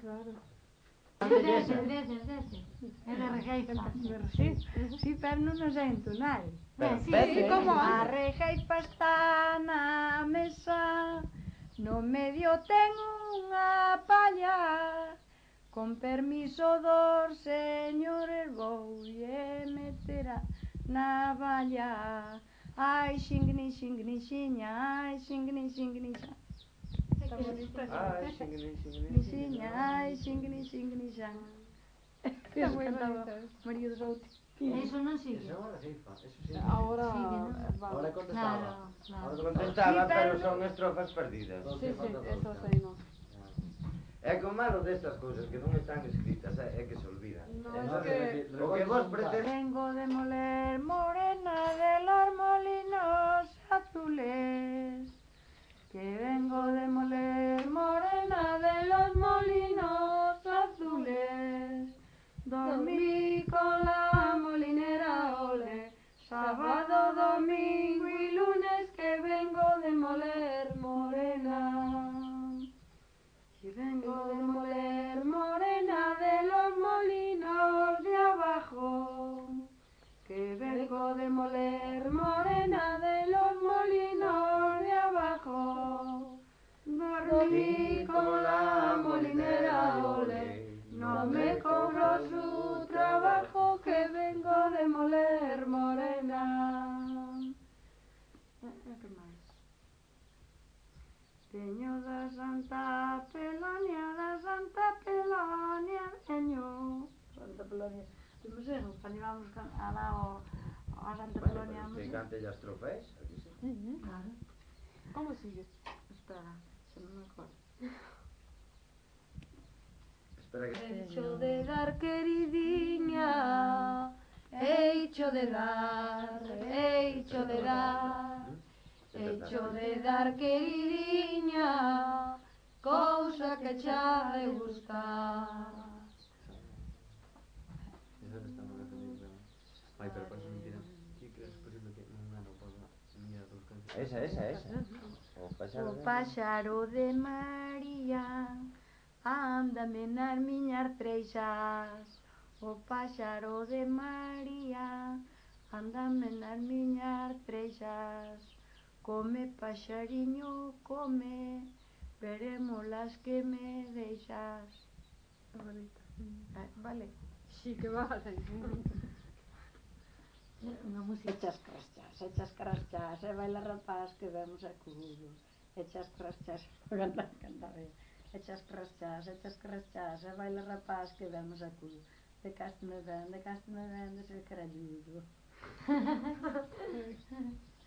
Claro. Dese. É de regueifa. Sí, pero non o sei entonar. Sí, como? A regueifa está na mesa, no medio ten unha palla. Con permiso dos señores voulle meter a navalla. Ai, xingni, xingni, xiña, ai, xingni, xingni, xa. Está bonito. Ai, xingni, Xiña, ai, xingni, xingni, xa. Está moi bonito. María dos Outros. Eso non sigue. Esa é unha regueifa, eso sí. Ahora Sigue, non? Ahora contestaba. Claro. Ahora contestaba, Sí, pero pero son estrofas perdidas. Sí, eso sei, no. É que o malo destas cousas que non están escritas é que se olvidan. No, Entonces, o que vos pretendés... Vengo de moler morena de los molinos azules. Que vengo de moler morena de los molinos azules. Dormí con la molinera, ole. Sábado, domingo y lunes que vengo de moler morena. Que vengo de moler morena de los molinos de abajo. Que vengo de moler morena de los molinos de abajo. Dormí con la molinera, ole. No me cobro su trabajo que vengo de moler morena. ¿Qué más? Teño da Santa Pelonia, teño. Santa Pelonia. Temos erro, cando íbamos alá a Santa Pelonia. Bueno, usted cante ya estrofas, aquí sí. Claro. Como sigue? Espera, se non me acordo. Espera que... Hecho de dar, queridinha, hecho de dar, hecho de dar. Hecho de dar, queridinha, cousa que xa de gustar. Esa que está no que hace claro. Ay, pero para eso mentira. Sí, que es posible que non era para mirar dos canciones. Esa. O O páxaro de María ándame nas miñas treixas. O páxaro de María ándame nas miñas treixas. Come, paxariño, come, veremos las que me deixas. Está bonito. Vale. Sí, que vale. Unha música. Echas crachas, e baila rapaz que vemos a culo. Echas crachas, canta ben. Echas crachas, e baila rapaz que vemos a culo. De caste me ven, de ser caralludo.